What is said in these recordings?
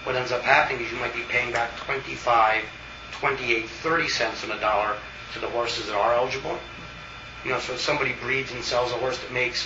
what ends up happening is you might be paying back 25, 28, 30 cents on a dollar to the horses that are eligible. So if somebody breeds and sells a horse that makes,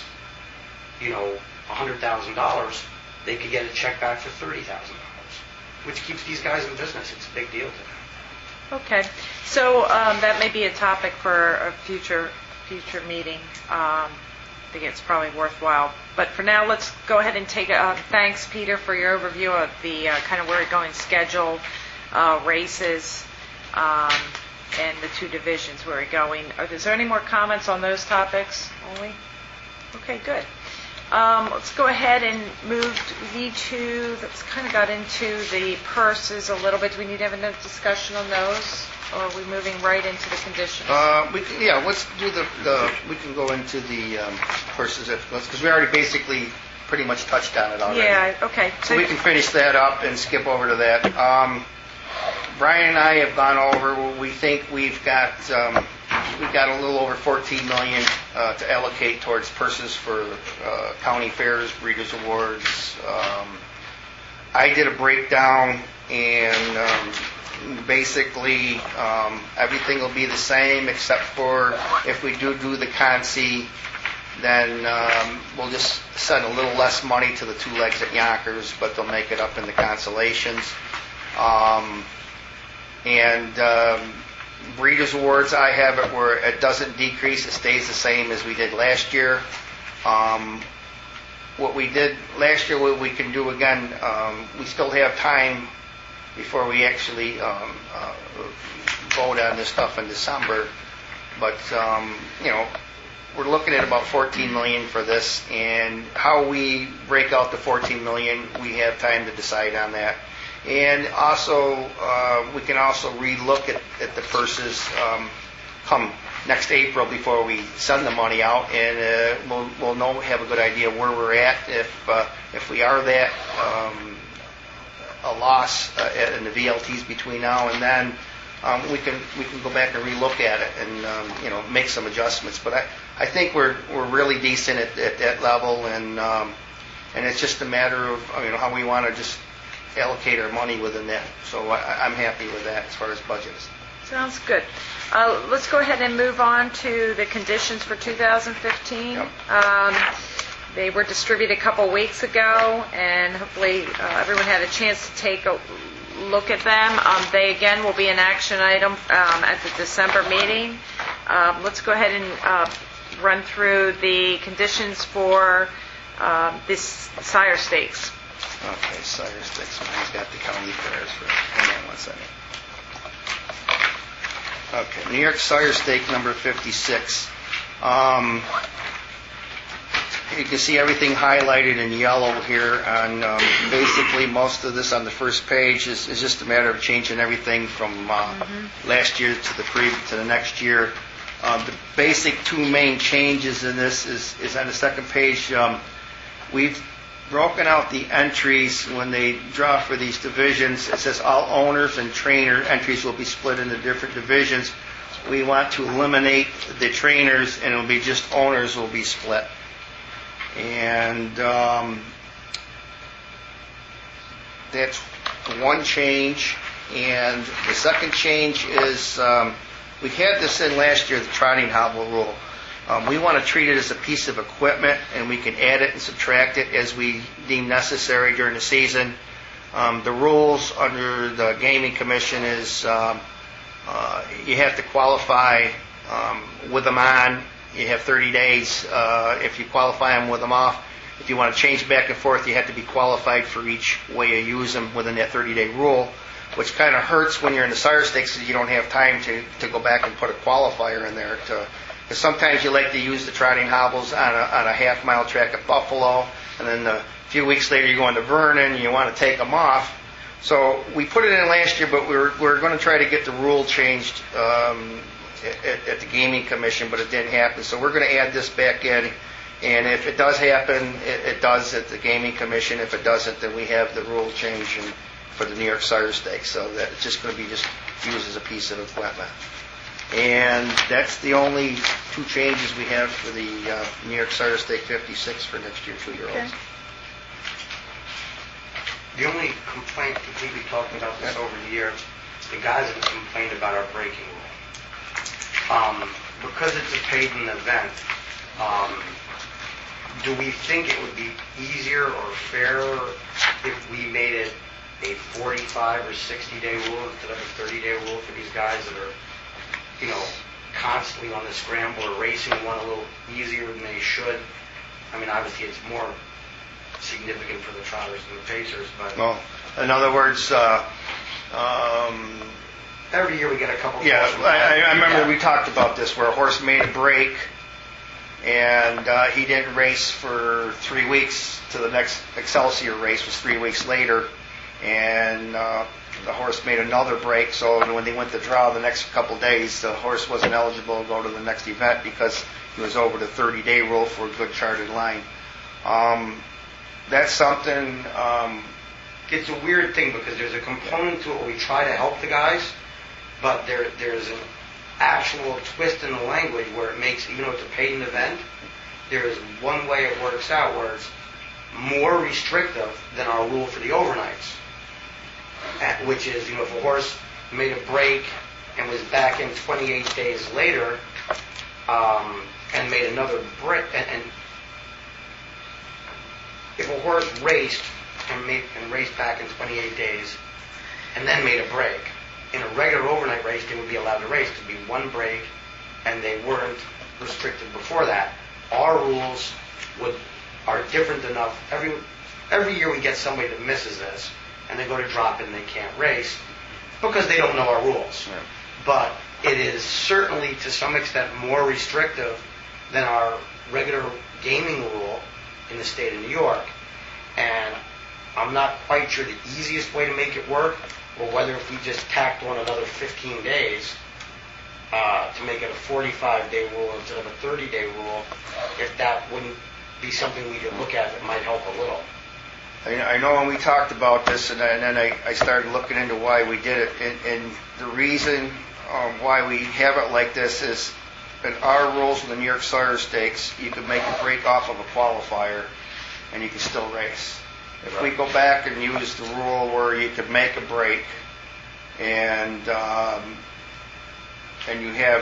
$100,000, they could get a check back for $30,000, which keeps these guys in business. It's a big deal to them. Okay. So that may be a topic for a future meeting. I think it's probably worthwhile. But for now, let's go ahead and take thanks, Peter, for your overview of the kind of where you're going schedule, races, and the two divisions where you're going. Is there any more comments on those topics only? Okay, good. Let's go ahead and let's kind of got into the purses a little bit. Do we need to have another discussion on those? Or are we moving right into the conditions? Let's do we can go into the purses because we already basically pretty much touched on it already. Yeah, okay. So we can finish that up and skip over to that. Brian and I have gone over. We think we've got a little over $14 million to allocate towards purses for county fairs, breeders' awards. I did a breakdown, and basically everything will be the same except for if we do the consi, then we'll just send a little less money to the two legs at Yonkers, but they'll make it up in the consolations. Breeders' Awards, I have it where it doesn't decrease, it stays the same as we did last year. What we did last year, what we can do again, we still have time before we actually vote on this stuff in December. But, we're looking at about $14 million for this, and how we break out the $14 million, we have time to decide on that. And also, we can also re-look at the purses come next April before we send the money out, and we'll have a good idea where we're at if we are that a loss in the VLTs between now and then. We can go back and re-look at it and make some adjustments. But I think we're really decent at that level, and it's just a matter of how we want to just allocate our money within that. So I'm happy with that as far as budgets. Sounds good. Let's go ahead and move on to the conditions for 2015. Yep. They were distributed a couple weeks ago, and hopefully everyone had a chance to take a look at them. They, again, will be an action item at the December meeting. Let's go ahead and run through the conditions for this Sire Stakes. Okay, Sire Stakes. Mine's got the county fairs for. Hang on 1 second. Okay, New York Sire Stake number 56. You can see everything highlighted in yellow here. On basically most of this on the first page is just a matter of changing everything from last year to the next year. The basic two main changes in this is on the second page. We've broken out the entries when they draw for these divisions. It says all owners and trainer entries will be split into different divisions. We want to eliminate the trainers, and it will be just owners will be split. And that's one change. And the second change is we had this in last year, the trotting hobble rule. We want to treat it as a piece of equipment, and we can add it and subtract it as we deem necessary during the season. The rules under the Gaming Commission is you have to qualify with them on. You have 30 days. If you qualify them with them off, if you want to change back and forth, you have to be qualified for each way you use them within that 30-day rule, which kind of hurts when you're in the Sire Stakes because you don't have time to go back and put a qualifier in there because sometimes you like to use the trotting hobbles on a half-mile track at Buffalo, and then a few weeks later you go into Vernon and you want to take them off. So we put it in last year, but we're going to try to get the rule changed at the Gaming Commission, but it didn't happen. So we're going to add this back in, and if it does happen, it does at the Gaming Commission. If it doesn't, then we have the rule change for the New York Sire Stakes. So that it's just going to be just used as a piece of equipment. And that's the only two changes we have for the New York Sire Stake 56 for next year 2-year-olds. Okay. The only complaint, I think we talked about this over the years, the guys have complained about our braking rule. Because it's a paid-in event, do we think it would be easier or fairer if we made it a 45 or 60-day rule instead of a 30-day rule for these guys that are, constantly on the scramble or racing one a little easier than they should? I mean, obviously it's more significant for the Trotters and the Pacers, but... Well, in other words, every year we get a couple... Yeah, I remember Yeah. we talked about this, where a horse made a break, and he didn't race for 3 weeks to the next Excelsior race, was 3 weeks later, and the horse made another break, so when they went to draw the next couple days, the horse wasn't eligible to go to the next event because he was over the 30-day rule for a good charted line. That's something... It's a weird thing because there's a component to it where we try to help the guys, but there's an actual twist in the language where it makes, even though it's a paid-in event, there is one way it works out where it's more restrictive than our rule for the overnights, which is, if a horse made a break and was back in 28 days later and made another break, and if a horse raced and raced back in 28 days and then made a break, in a regular overnight race, they would be allowed to race. To be one break, and they weren't restricted before that. Our rules are different enough. Every year we get somebody that misses this, and they go to drop it and they can't race because they don't know our rules. Right. But it is certainly to some extent more restrictive than our regular gaming rule in the state of New York. And I'm not quite sure the easiest way to make it work, or whether if we just tacked on another 15 days to make it a 45-day rule instead of a 30-day rule, if that wouldn't be something we could look at that might help a little. I know when we talked about this, and then I started looking into why we did it, and the reason why we have it like this is, in our rules in the New York Sire Stakes, you can make a break off of a qualifier, and you can still race. If we go back and use the rule where you could make a break, and you have,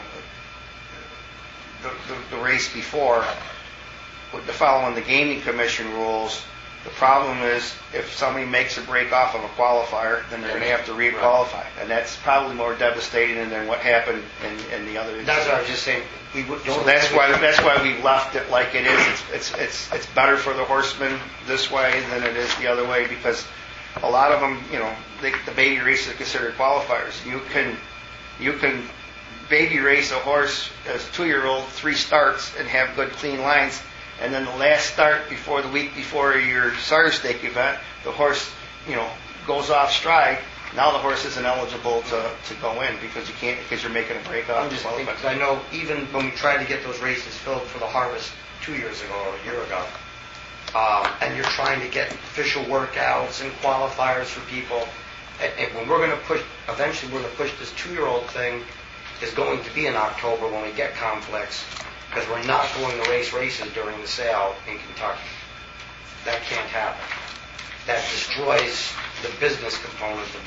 the race before, with the following the Gaming Commission rules, the problem is if somebody makes a break off of a qualifier, then they're going to have to re-qualify, and that's probably more devastating than what happened in the other. That's what I was just saying. So that's why we left it like it is. It's better for the horsemen this way than it is the other way, because a lot of them, the baby races are considered qualifiers. You can baby race a horse as a 2-year-old 3 starts and have good clean lines, and then the last start before the week before your Sire Stake event, the horse, goes off stride. Now the horse isn't eligible to go in because you're making a break off. I'm just thinking, because I know even when we tried to get those races filled for the Harvest 2 years ago or a year ago, and you're trying to get official workouts and qualifiers for people, and when we're going to push, eventually we're going to push this 2-year-old thing, is going to be in October when we get conflicts, because we're not going to race races during the sale in Kentucky. That can't happen. That destroys the business component of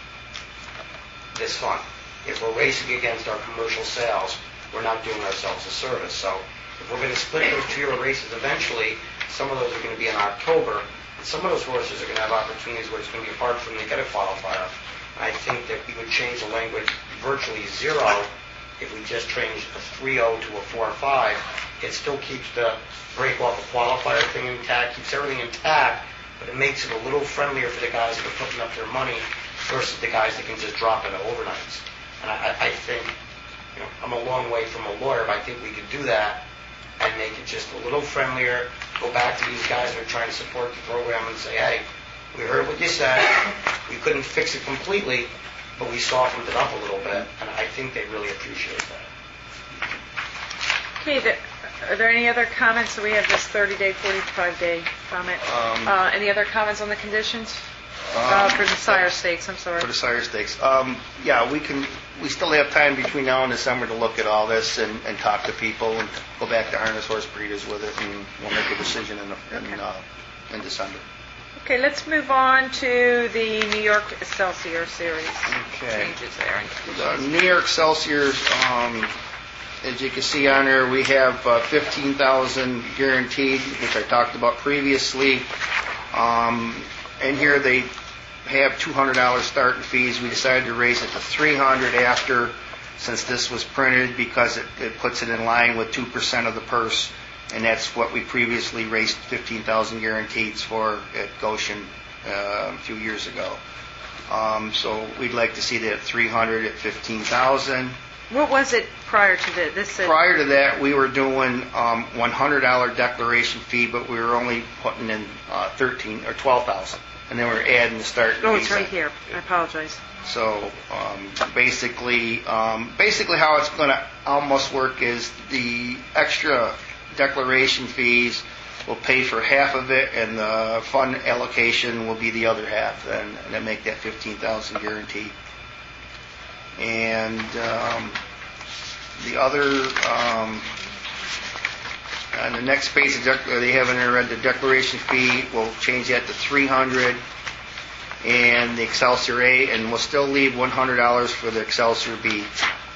this fund. If we're racing against our commercial sales, we're not doing ourselves a service. So if we're going to split those 2-year races eventually, some of those are going to be in October, and some of those horses are going to have opportunities where it's going to be hard for them to get a qualifier. And I think that we would change the language virtually zero if we just changed a 3-0 to a 4-5. It still keeps the break off a qualifier thing intact, keeps everything intact, but it makes it a little friendlier for the guys that are putting up their money versus the guys that can just drop into overnights. And I think, I'm a long way from a lawyer, but I think we could do that and make it just a little friendlier, go back to these guys that are trying to support the program and say, hey, we heard what you said, we couldn't fix it completely, but we softened it up a little bit, and I think they really appreciate that. Okay, are there any other comments? So we have this 30-day, 45-day comment. Any other comments on the conditions? For the Sire Stakes, I'm sorry. For the Sire Stakes. We still have time between now and December to look at all this and talk to people and go back to harness horse breeders with it, and we'll make a decision in December. Okay, let's move on to the New York Excelsior series. Okay. Changes there. The New York Excelsior, as you can see on there, we have 15,000 guaranteed, which I talked about previously. And here they have $200 starting fees. We decided to raise it to $300 after, since this was printed, because it puts it in line with 2% of the purse, and that's what we previously raised 15,000 guarantees for at Goshen a few years ago. So we'd like to see that at $300 at $15,000. What was it prior to this? Prior to that, we were doing $100 declaration fee, but we were only putting in $13,000 or $12,000, and then we were adding the start. Oh, it's right here. I apologize. So basically how it's going to almost work is the extra declaration fees will pay for half of it, and the fund allocation will be the other half, and then make that $15,000 guaranteed. And the other, on the next page, they have in there the declaration fee. We'll change that to $300, and the Excelsior A, and we'll still leave $100 for the Excelsior B.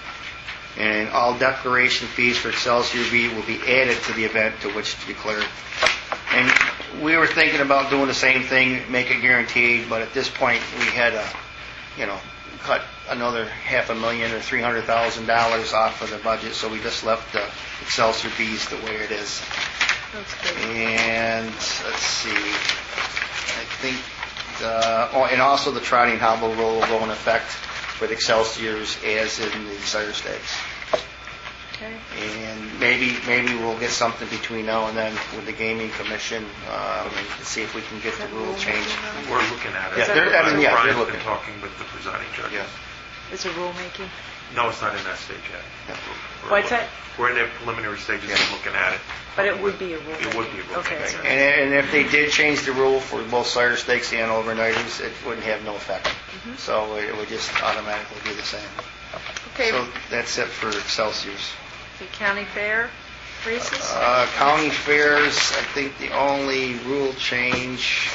And all declaration fees for Excelsior B will be added to the event to which to declare. And we were thinking about doing the same thing, make it guaranteed, but at this point we had to, cut another $500,000 or $300,000 off of the budget, so we just left the Excelsior B's the way it is. That's good. And let's see, I think, and also the trotting hobble rule will go in effect for the Excelsiors as in the Sire Stakes. Okay. And maybe we'll get something between now and then with the Gaming Commission and see if we can get the rule changed. We're looking at it. Yeah, they're Brian's looking. been talking with the presiding judge. Yeah. Is it rulemaking? No, it's not in that stage yet. Yeah. What's that? We're in the preliminary stages of looking at it. But it would be a rulemaking. It would be a rulemaking. Okay. So And if they did change the rule for both Sire Stakes and overnighters, it wouldn't have no effect. Mm-hmm. So it would just automatically be the same. okay. So that's it for Excelsiors. The county fair races? County fairs, I think the only rule change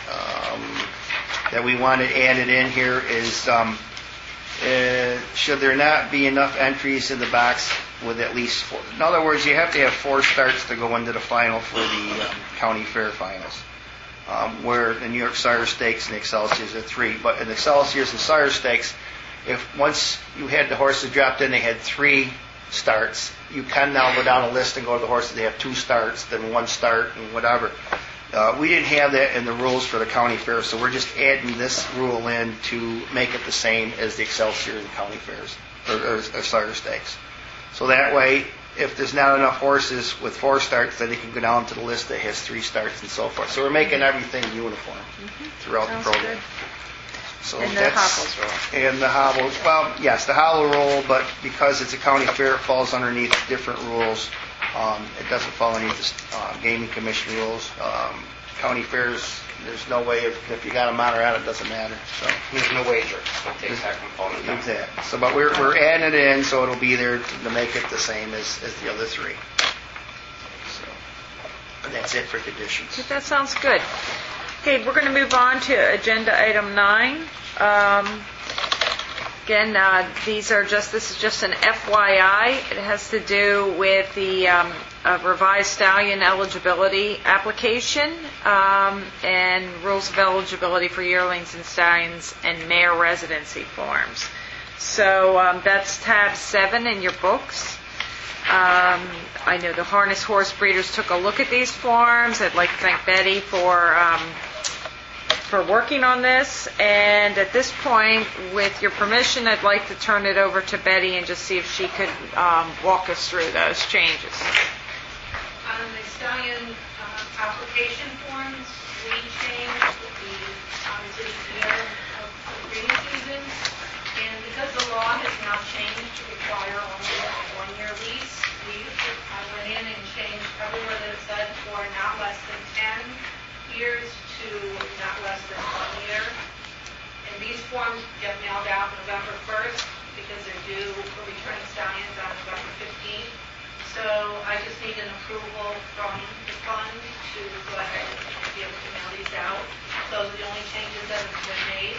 that we wanted added in here is should there not be enough entries in the box with at least 4. In other words, you have to have 4 starts to go into the final for the county fair finals, where the New York Sire Stakes and the Excelsiors are 3. But in the Excelsiors and Sire Stakes, if once you had the horses dropped in, they had 3 starts. You can now go down a list and go to the horses. They have 2 starts, then 1 start, and whatever. We didn't have that in the rules for the county fair, so we're just adding this rule in to make it the same as the Excelsior and county fairs, or Sire Stakes. So that way, if there's not enough horses with 4 starts, then they can go down to the list that has 3 starts and so forth. So we're making everything uniform throughout Sounds the program. good. So And the hobbles rule. And the hobbles, well, yes, the hobble rule, but because it's a county fair, it falls underneath different rules. It doesn't fall underneath the Gaming Commission rules. County fairs, there's no way if you got them on or out, it doesn't matter. So There's no wager. It takes that component out. exactly. So, but we're adding it in, so it'll be there to make it the same as the other 3. So, and that's it for conditions. That sounds good. Okay, we're going to move on to agenda item 9. Again, this is just an FYI. It has to do with the revised stallion eligibility application and rules of eligibility for yearlings and stallions and mare residency forms. So that's tab 7 in your books. I know the harness horse breeders took a look at these forms. I'd like to thank Betty for working on this. And at this point, with your permission, I'd like to turn it over to Betty and just see if she could walk us through those changes. On the stallion application forms, we changed obviously the year of the breeding season. And because the law has now changed to require only a 1-year lease, I went in and changed everywhere that it said for not less than 10 years to not less than 1 year. And these forms get mailed out November 1st because they're due for returning stallions on November 15th. So I just need an approval from the fund to go ahead and be able to mail these out. Those are the only changes that have been made.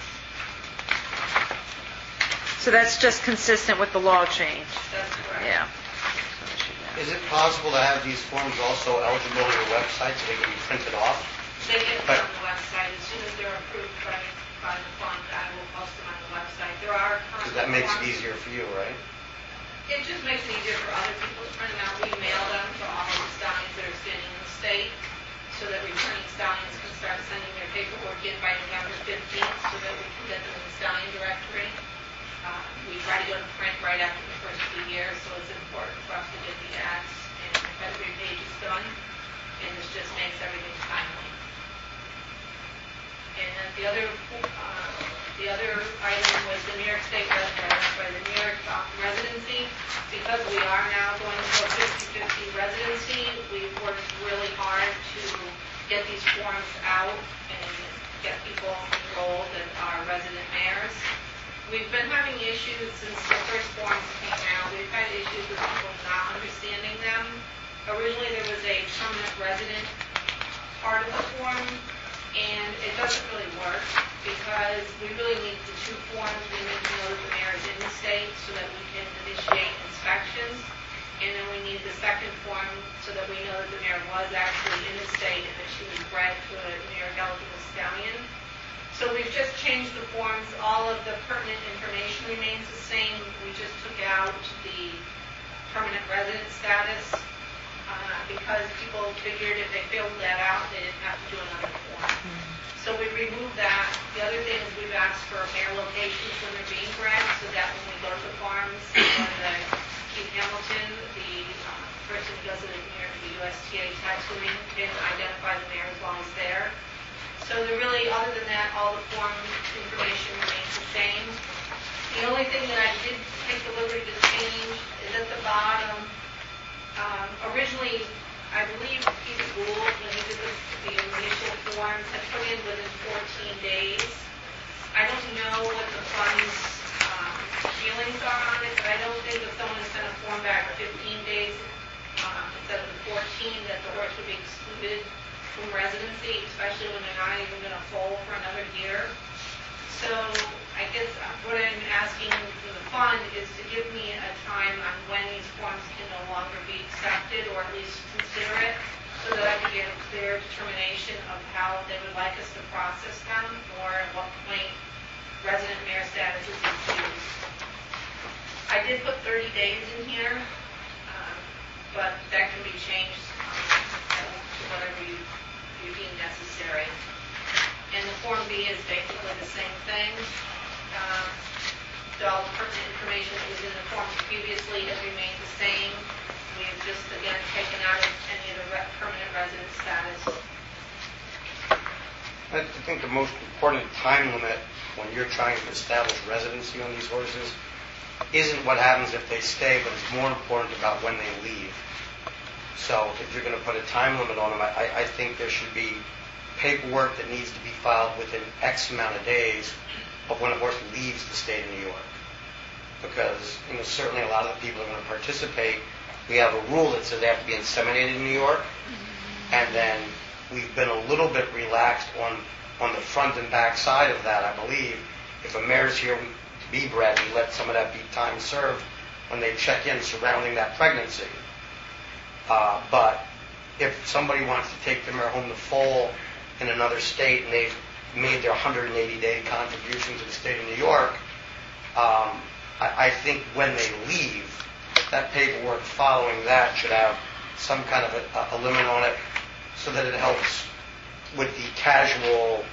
So that's just consistent with the law change. That's correct. Yeah. Is it possible to have these forms also eligible on your website so they can be printed off? They get put on the website. As soon as they're approved by the fund, I will post them on the website. There are current Because that makes it forms. easier for you, right? It just makes it easier for other people to print them out. We mail them to all of the stallions that are standing in the state so that returning stallions can start sending their paperwork in by November 15th so that we can get them in the stallion directory. We try to go to print right after the first of the year, so it's important for us to get the ads and the pedigree pages done, and this just makes everything timely. And then the other item was the New York State the New York residency. Because we are now going to a 50-50 residency, we've worked really hard to get these forms out and get people enrolled that are resident mayors. We've been having issues since the first forms came out. We've had issues with people not understanding them. Originally, there was a permanent resident part of the form, and it doesn't really work because we really need the two forms. We need to know that the mayor is in the state so that we can initiate inspections, and then we need the second form so that we know that the mayor was actually in the state and that she was bred to a New York eligible stallion. So we've just changed the forms. All of the pertinent information remains the same. We just took out the permanent resident status because people figured if they filled that out, they didn't have to do another form. So we removed that. The other thing is we've asked for mayor locations when they're being bred so that when we go to the farms, when Keith Hamilton, the person who does it near the USTA tattooing, can identify the mayor as long as they're. So they're really, other than that, all the form information remains the same. The only thing that I did take the liberty to change is at the bottom. Originally, I believe Peter Gould, when he did the initial forms, had put in within 14 days. I don't know what the fund's feelings are on it, but I don't think if someone sent a form back 15 days instead of the 14, that the horse would be excluded from residency, especially when they're not even going to foal for another year. So I guess what I'm asking for the fund is to give me a time on when these forms can no longer be accepted, or at least consider it, so that I can get a clear determination of how they would like us to process them, or at what point resident mayor status is infused. I did put 30 days in here, but that can be changed to whatever you deem necessary. And the Form B is basically the same thing. All the pertinent information that was in the forms previously has remained the same. We have just, again, taken out any of the permanent resident status. I think the most important time limit when you're trying to establish residency on these horses isn't what happens if they stay, but it's more important about when they leave. So if you're going to put a time limit on them, I think there should be paperwork that needs to be filed within X amount of days of when a horse leaves the state of New York. Because certainly a lot of the people are going to participate. We have a rule that says they have to be inseminated in New York, and then we've been a little bit relaxed on the front and back side of that, I believe. If a mare's here to be bred, we let some of that be time served when they check in surrounding that pregnancy. But if somebody wants to take the mare home to foal in another state and they've made their 180-day contribution to the state of New York, I think when they leave, that paperwork following that should have some kind of a limit on it so that it helps with the casual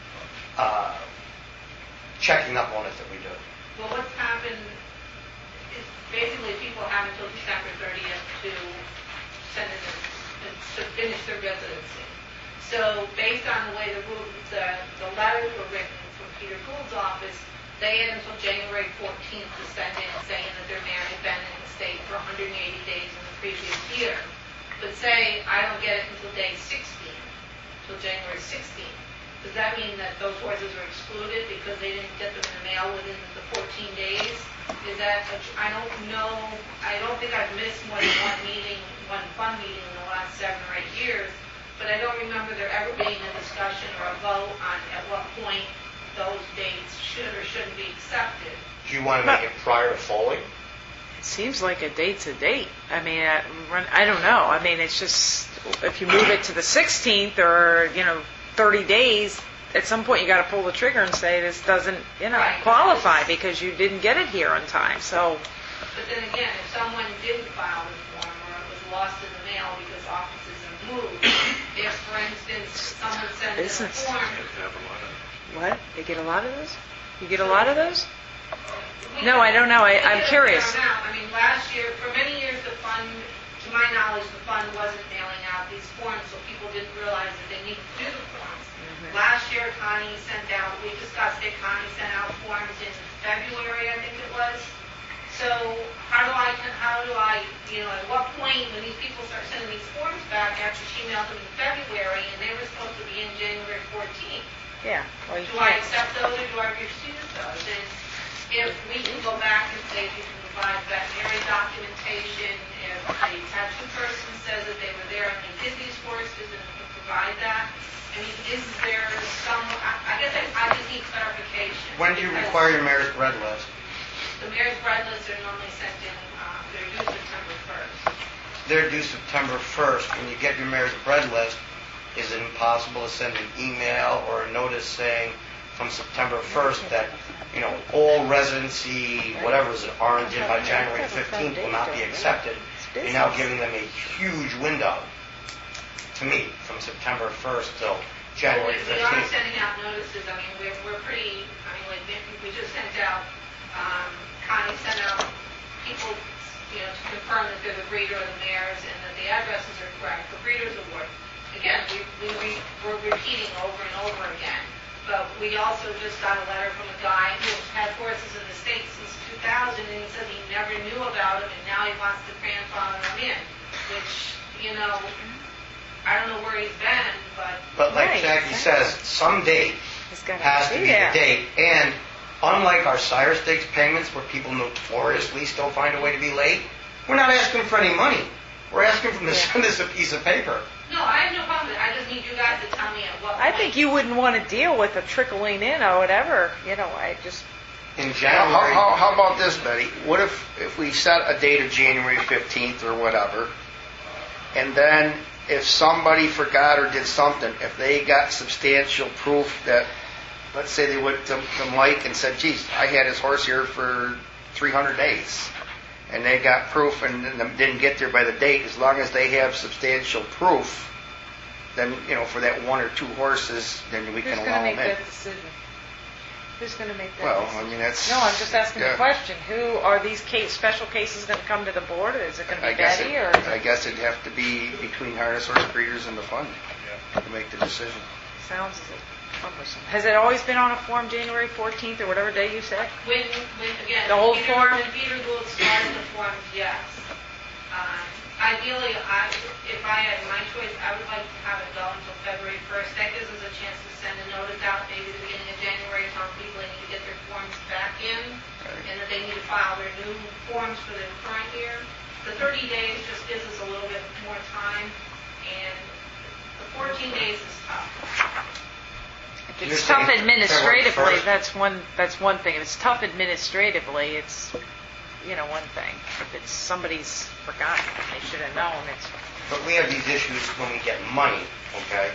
checking up on it that we do. Well, what's happened is basically people have until December 30th to send in to finish their residency. So based on the way the letters were written from Peter Gould's office, they had until January 14th to send in saying that their mare had been in the state for 180 days in the previous year. But say I don't get it until day 16, until January 16th. does that mean that those horses are excluded because they didn't get them in the mail within the 14 days? Is that, I don't know, I don't think I've missed more than one fund meeting in the last 7 or 8 years, but I don't remember there ever being a discussion or a vote on at what point those dates should or shouldn't be accepted. Do you want to make it prior to falling? It seems like a date's a date. I mean, I don't know. I mean, it's just, if you move it to the 16th or, 30 days, at some point you got to pull the trigger and say this doesn't, Right. qualify because you didn't get it here on time. So, But then again, if someone didn't file the form or it was lost in the mail because offices have moved, if, for instance, someone sent in a Business. form, You have to have a lot of what? They get a lot of those? You get a lot of those? No, I don't know. I'm curious. I mean, last year, for many years, the fund, to my knowledge, the fund wasn't mailing out these forms, so people didn't realize that they needed to do the forms. Last year, Connie sent out, we discussed it, Connie sent out forms in February, I think it was. So how do I, at what point, when these people start sending these forms back after she mailed them in February, and they were supposed to be in January 14th? Yeah. Well, you Do I can't. accept those or do I refuse those? And if we can go back and say you can provide veterinary documentation, if a tattoo person says that they were there and they did these horses and can provide that, I mean, is there some, I guess I just need clarification. When do you Because require your mayor's bread list? The mayor's bread lists are normally sent in, they're due September 1st. They're due September 1st. When you get your mayor's bread list, is it impossible to send an email or a notice saying from September 1st that, all residency, whatever is in Orange by January 15th will not be accepted? You're now giving them a huge window, to me, from September 1st till January We are 15th. sending out notices, I mean, we're pretty, like, we just sent out, Connie sent out people, to confirm that they're the breeder of the mares and that the addresses are correct. The Breeders Award, again, we're repeating over and over again. But we also just got a letter from a guy who had horses in the state since 2000, and he said he never knew about them, and now he wants to grandfather them in, which, I don't know where he's been, but... But like Right, Jackie exactly. says, some date It's gotta has to be there. the date. And unlike our Sire Stakes payments, where people notoriously still find a way to be late, we're not asking for any money. We're asking them to send us a piece of paper. No, I have no problem with it. I just need you guys to tell me at what I point. think you wouldn't want to deal with a trickling in or whatever. I just. In How, January, how about this, Betty? What if we set a date of January 15th or whatever, and then if somebody forgot or did something, if they got substantial proof that, let's say they went to Mike and said, geez, I had his horse here for 300 days, and they got proof and didn't get there by the date, as long as they have substantial proof, then, for that 1 or 2 horses, then we can Who's allow going to them make in. that decision? Who's going to make that Well, decision? I mean, that's... No, I'm just asking yeah. the question. Who are these special cases going to come to the board? Is it going to I be guess Betty or? I guess it'd have to be between harness horse breeders and the fund to make the decision. Sounds cumbersome. Has it always been on a form January 14th or whatever day you said? When again, The whole Peter, form? When Peter Gould started the forms, yes. Ideally, if I had my choice, I would like to have it go until February 1st. That gives us a chance to send a notice out maybe at the beginning of January, telling people they need to get their forms back in, and that they need to file their new forms for the current year. The 30 days just gives us a little bit more time, and the 14 days is tough. If You're it's tough saying administratively, February 1st? that's one thing. If it's tough administratively, it's one thing. If it's somebody's forgotten, they should have known. It's but we have these issues when we get money, okay?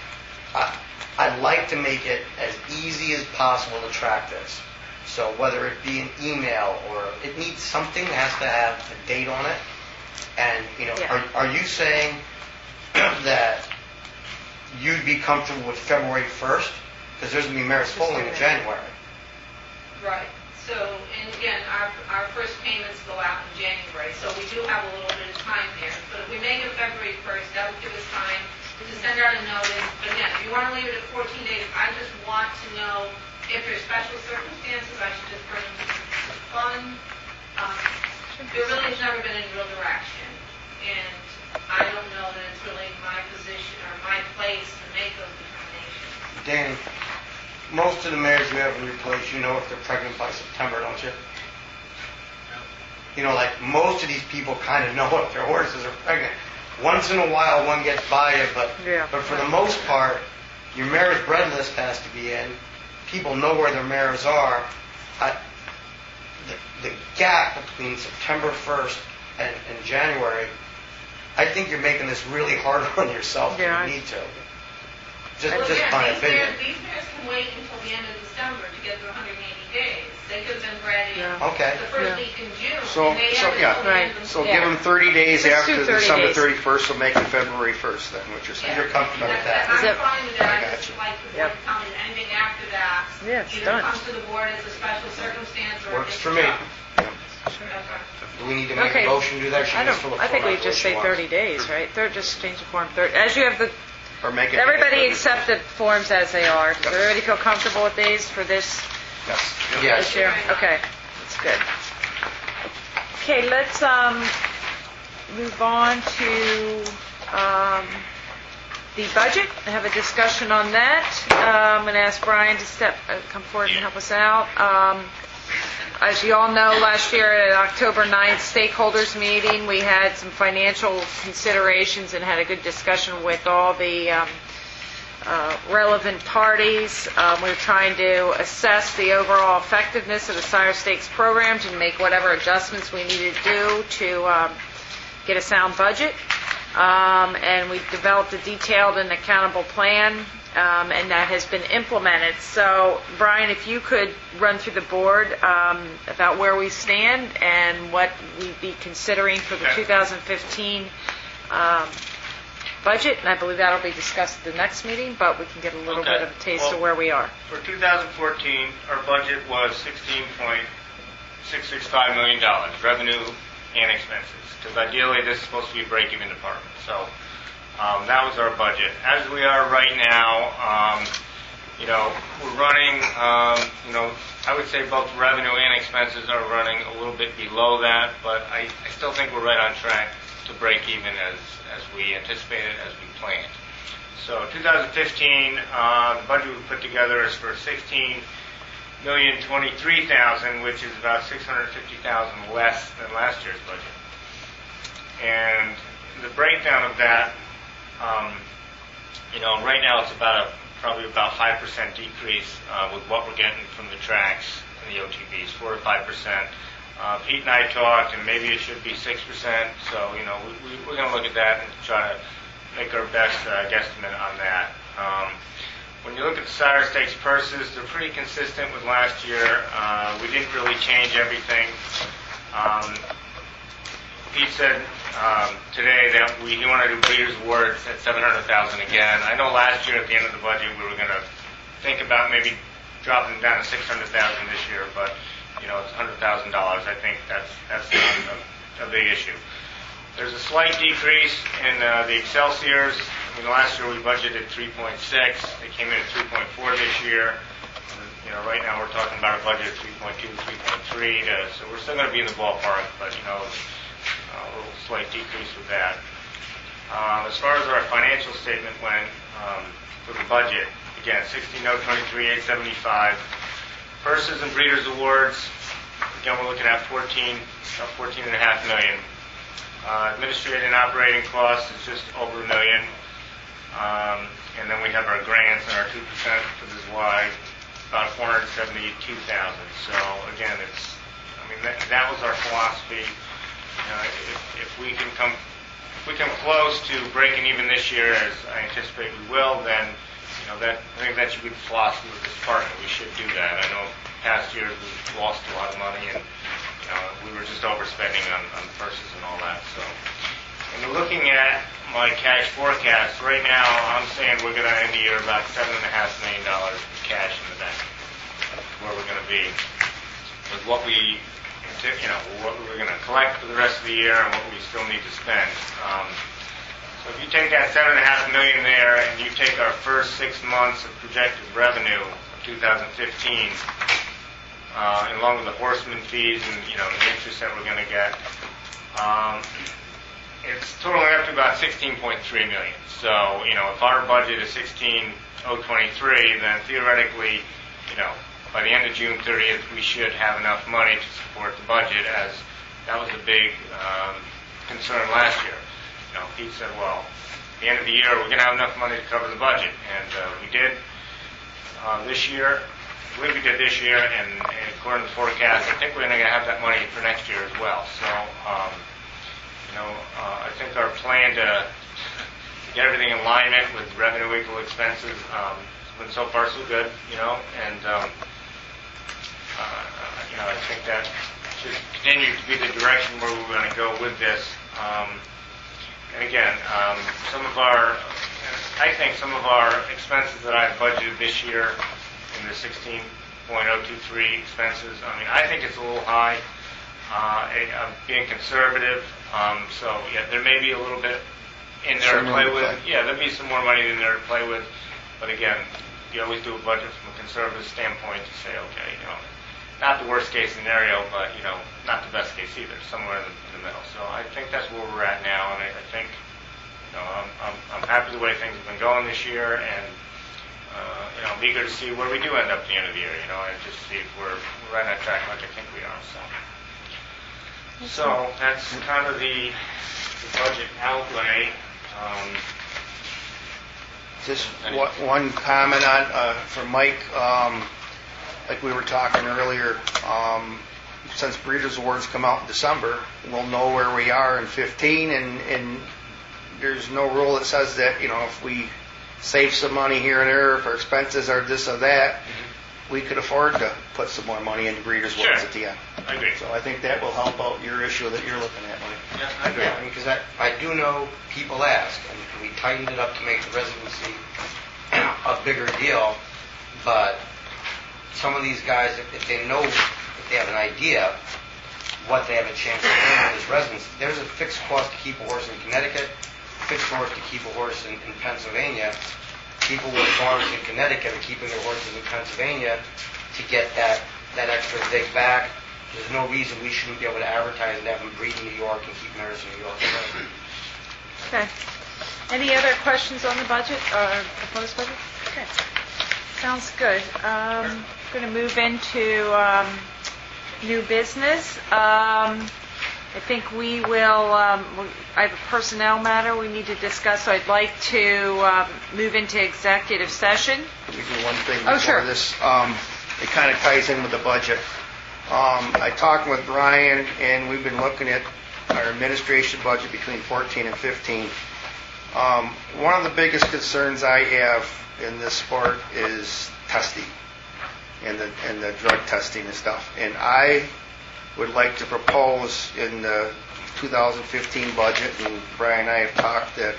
I'd like to make it as easy as possible to track this. So whether it be an email or it needs something that has to have a date on it. And, Yeah. are you saying that you'd be comfortable with February 1st? Because there's going to be Maris Foley in January. Right. So, and again, our first payments go out in January, so we do have a little bit of time there. But if we make it February 1st, that would give us time to send out a notice. But again, if you want to leave it at 14 days, I just want to know if there's special circumstances, I should just bring them to the fund. There really has never been any real direction, and I don't know that it's really my position or my place to make those determinations. Dan, most of the mayors you have in your place, you know if they're pregnant by September, don't you? You know, like most of these people kind of know if their horses are pregnant. Once in a while, one gets by you, but for the most part, your mayor's bred list has to be in. People know where their mayors are. The gap between September 1st and January, I think you're making this really hard on yourself than you need to. Just my opinion. These mayors can wait until the end of December to get their 180 days. They could have been ready Okay. the first week in June. So, and they so have yeah. until the end of So December. give them 30 days Let's after do 30 December days. 31st, so make it February 1st then, what you're saying. You're comfortable with that? I'm Is it- fine with that. I I got just you. like the board to tell me that anything after that Yeah, it's either done. comes to the board as a special circumstance or Works it's for me. done. Okay. Do we need to make Okay. a motion to do that? Should I we just fill don't. a I think form we out just the way say she 30 wants? days, right? Just change the form 30. As you have the Or make it. everybody accept the forms as they are. Does everybody feel comfortable with these for this Yes. year? Okay, that's good. Okay, let's move on to the budget. I have a discussion on that. I'm going to ask Brian to come forward and help us out. As you all know, last year at October 9th stakeholders meeting, we had some financial considerations and had a good discussion with all the relevant parties. We're trying to assess the overall effectiveness of the Sire Stakes programs and make whatever adjustments we need to do to get a sound budget. And we've developed a detailed and accountable plan, and that has been implemented. So, Brian, if you could run through the board about where we stand and what we'd be considering for the 2015 budget, and I believe that'll be discussed at the next meeting, but we can get a little bit of a taste of where we are. For 2014, our budget was $16.665 million, revenue and expenses, because ideally this is supposed to be a break-even department. So that was our budget. As we are right now, we're running, I would say both revenue and expenses are running a little bit below that, but I still think we're right on track to break even as we anticipated, as we planned. So 2015, the budget we put together is for $16,023,000, which is about $650,000 less than last year's budget. And the breakdown of that, right now it's probably about 5% decrease with what we're getting from the tracks and the OTBs, 4 to 5%. Pete and I talked, and maybe it should be 6%. So, we're going to look at that and try to make our best guesstimate on that. When you look at the Sire Stakes purses, they're pretty consistent with last year. We didn't really change everything. Pete said today that he wanted to do Breeders' Awards at $700,000 again. I know last year at the end of the budget we were going to think about maybe dropping them down to $600,000 this year, but it's $100,000. I think that's not a big issue. There's a slight decrease in the Excelsiors. Last year we budgeted 3.6. They came in at 3.4 this year. Right now we're talking about a budget of 3.2, 3.3. So we're still going to be in the ballpark, but a little slight decrease with that. As far as our financial statement went for the budget, again, 16,023,875. Purses and Breeders' Awards, again, we're looking at about $14.5 million. Administrative and operating costs is just over $1 million. And then we have our grants and our 2% for the ZWI, about $472,000. So again, that was our philosophy. If we can come close to breaking even this year, as I anticipate we will, then I think that should be the philosophy of this department. We should do that. I know past years we've lost a lot of money, and we were just overspending on purses and all that. So when you're looking at my cash forecast, right now I'm saying we're going to end the year about $7.5 million in cash in the bank. That's where we're going to be with what we we're going to collect for the rest of the year and what we still need to spend. So if you take that $7.5 million there and you take our first 6 months of projected revenue of 2015, along with the horseman fees and the interest that we're going to get, it's totaling up to about $16.3 million. So if our budget is $16.5 023, then theoretically, by the end of June 30th, we should have enough money to support the budget, as that was a big concern last year. Pete said, well, at the end of the year, we're going to have enough money to cover the budget, and we did this year. I believe we did this year, and according to the forecast, I think we're going to have that money for next year as well. So, I think our plan to get everything in alignment with revenue equal expenses has been so far so good, and I think that should continue to be the direction where we're going to go with this. And again, I think some of our expenses that I've budgeted this year in the 16.023 expenses, I think it's a little high. I'm being conservative, so there may be a little bit in there to play with. Yeah, there'll be some more money in there to play with, but again, you always do a budget from a conservative standpoint to say, okay, not the worst case scenario, but not the best case either, somewhere in the middle. So I think that's where we're at now, and I think I'm happy the way things have been going this year, and I'm eager to see where we do end up at the end of the year. And just see if we're right on track like I think we are. So that's kind of the budget outlay. Just one comment on for Mike. Like we were talking earlier, since Breeders' Awards come out in December, we'll know where we are in 15, and there's no rule that says that, if we save some money here and there, if our expenses are this or that, we could afford to put some more money into Breeders' Awards at the end. I agree. So I think that will help out your issue that you're looking at, Mike. Yeah, I agree. Yeah, because I do know people ask, and we tightened it up to make the residency a bigger deal, but some of these guys, if they have an idea what they have a chance of earning as residents, there's a fixed cost to keep a horse in Connecticut, fixed cost to keep a horse in Pennsylvania. People with farms in Connecticut are keeping their horses in Pennsylvania to get that extra dig back. There's no reason we shouldn't be able to advertise and have them breed in New York and keep mares in New York. Okay. Any other questions on the budget, proposed budget? Okay. Sounds good. Going to move into new business. I think we will, I have a personnel matter we need to discuss, so I'd like to move into executive session. Can we do one thing before sure. this? It kind of ties in with the budget. I talked with Brian, and we've been looking at our administration budget between 14 and 15. One of the biggest concerns I have in this sport is testing and the drug testing and stuff. And I would like to propose in the 2015 budget, and Brian and I have talked that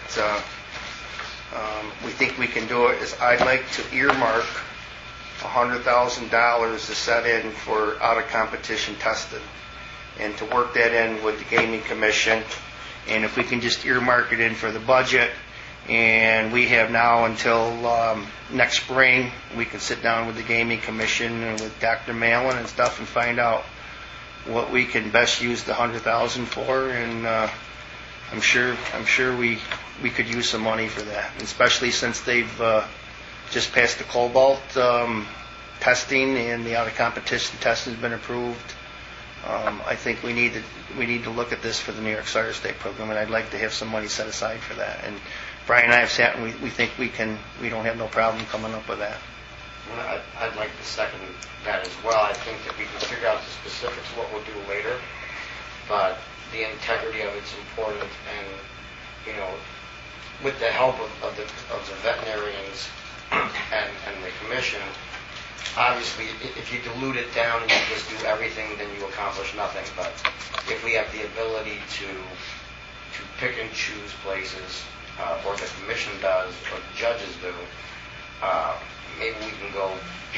we think we can do it, is I'd like to earmark $100,000 to set in for out-of-competition testing and to work that in with the Gaming Commission. And if we can just earmark it in for the budget, and we have now until next spring, we can sit down with the Gaming Commission and with Dr. Malin and stuff and find out what we can best use the $100,000 for, and I'm sure we could use some money for that, especially since they've just passed the cobalt testing and the out-of-competition testing has been approved. I think we need to look at this for the New York Sire State program, and I'd like to have some money set aside for that. And Brian and I have sat, and we think we don't have no problem coming up with that. Well, I'd like to second that as well. I think that we can figure out the specifics of what we'll do later, but the integrity of it's important, and with the help of the veterinarians and the commission, obviously, if you dilute it down and you just do everything, then you accomplish nothing. But if we have the ability to pick and choose places, or the commission does, or the judges do, maybe we can go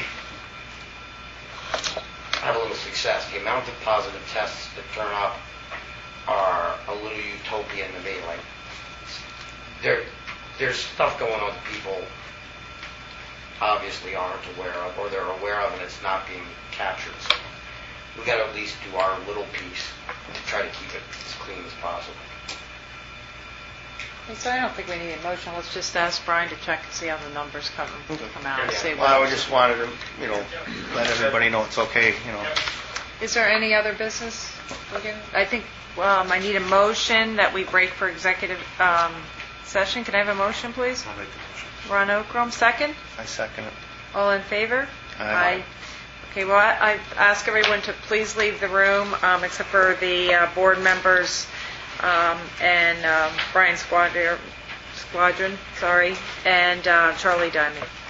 have a little success. The amount of positive tests that turn up are a little utopian to me. Like, there's stuff going on that people obviously aren't aware of, or they're aware of and it's not being captured. So we got to at least do our little piece to try to keep it as clean as possible. Okay, so I don't think we need a motion. Let's just ask Brian to check and see how the numbers come out. And see Well, I what, just wanted to, let everybody know it's okay, is there any other business? I think I need a motion that we break for executive session. Can I have a motion, please? I'll make the motion. Ron Okrom, second. I second it. All in favor? Aye. Okay, well, I ask everyone to please leave the room, except for the board members and Brian Squadron, and Charlie Diamond.